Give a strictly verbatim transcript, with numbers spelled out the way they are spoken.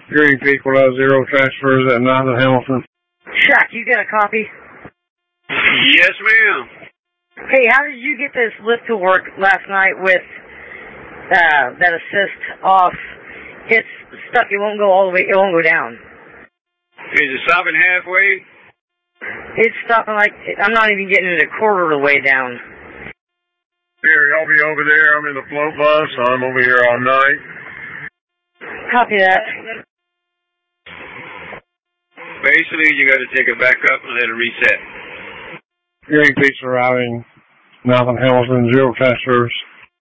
Greenpeace will have zero transfers at ninth and Hamilton. Shaq, you got a copy? Yes, ma'am. Hey, how did you get this lift to work last night with uh, that assist off? It's stuck. It won't go all the way. It won't go down. Is it stopping halfway? It's stopping like, I'm not even getting it a quarter of the way down. Gary, I'll be over there. I'm in the float bus. I'm over here all night. Copy that. Basically, you got to take it back up and let it reset. Greenpeace arriving, ninth and Hamilton, zero transfers.